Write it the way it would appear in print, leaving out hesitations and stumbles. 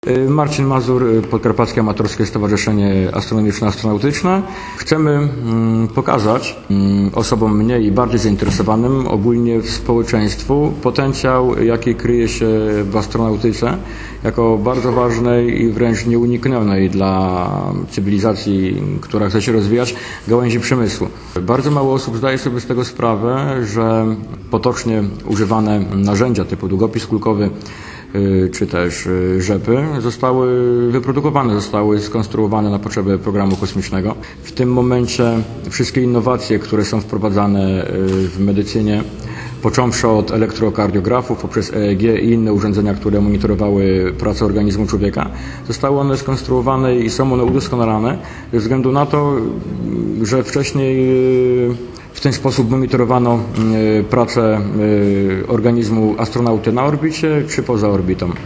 Marcin Mazur, Podkarpackie Amatorskie Stowarzyszenie Astronomiczno-Astronautyczne. Chcemy pokazać osobom mniej i bardziej zainteresowanym, ogólnie w społeczeństwu, potencjał, jaki kryje się w astronautyce, jako bardzo ważnej i wręcz nieuniknionej dla cywilizacji, która chce się rozwijać, gałęzi przemysłu. Bardzo mało osób zdaje sobie z tego sprawę, że potocznie używane narzędzia typu długopis kulkowy czy też rzepy zostały wyprodukowane, zostały skonstruowane na potrzeby programu kosmicznego. W tym momencie wszystkie innowacje, które są wprowadzane w medycynie, począwszy od elektrokardiografów, poprzez EEG i inne urządzenia, które monitorowały pracę organizmu człowieka, zostały one skonstruowane i są one udoskonalane ze względu na to, że wcześniej w ten sposób monitorowano pracę organizmu astronauty na orbicie czy poza orbitą.